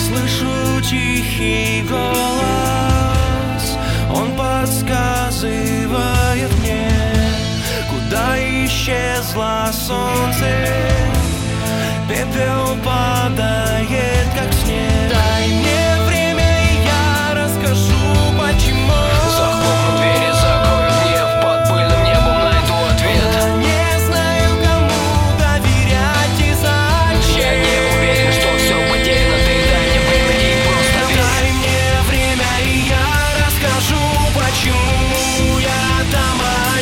слышу тихий голос, он подсказывает мне, куда исчезло солнце. Пепел падает, как снег. Дай мне время, и я расскажу, почему. Захлопну двери, закрою гнев, под пыльным небом найду ответ. Я не знаю, кому доверять и зачем. Я не уверен, что все потеряно, ты дай мне время и просто верь. Дай мне время, и я расскажу, почему я там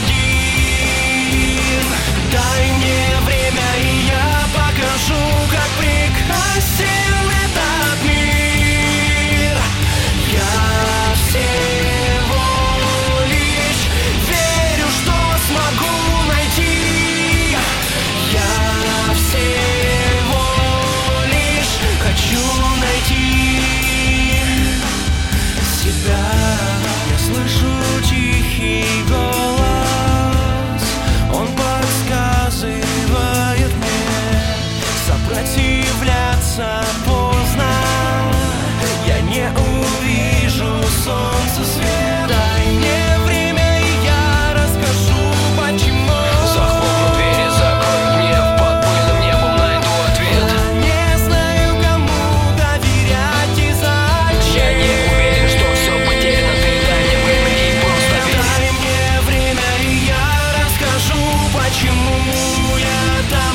один. Дай мне время, и я покажу, как прекрасен этот мир. Я всего лишь верю, что смогу найти. Я всего лишь хочу найти себя. Я слышу тихий голос, он подсказывает мне, сопротивляться поздно. Я не увижу солнца свет. Дай мне время, и я расскажу, почему. Захлопну двери, закрою гнев, под пыльным небом найду ответ. Я не знаю, кому доверять и зачем. Я не уверен, что все потеряно, ты дай мне время и просто верь. Дай мне время, и я расскажу, почему я там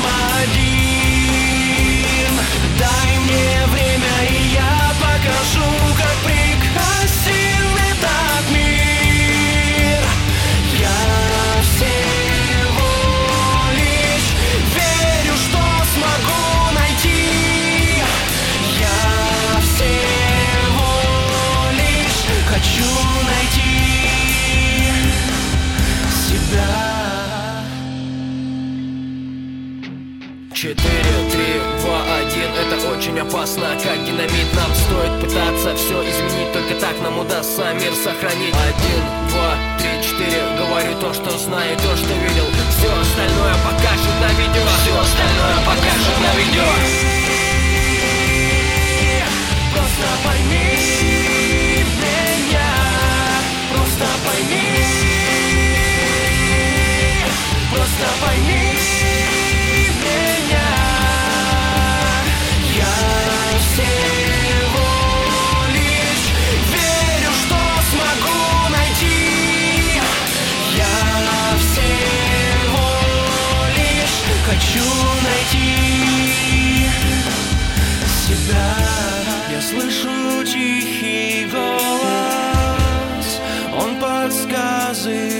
один. Дай мне время, и я покажу, как прекрасен этот мир. Я всего лишь верю, что смогу найти. Я всего лишь хочу найти себя. 4, 3, 2, 1. Это очень опасно, как динамит. Нам стоит пытаться все изменить, только так нам удастся мир сохранить. 1, 2, 3, 4. Говорю то, что знаю, то, что видел. Все остальное покажет на видео. Все остальное покажет на видео. Просто пойми меня, просто пойми, просто пойми меня. Я всего лишь верю, что смогу найти. Я всего лишь хочу найти себя. Я слышу тихий голос, он подсказывает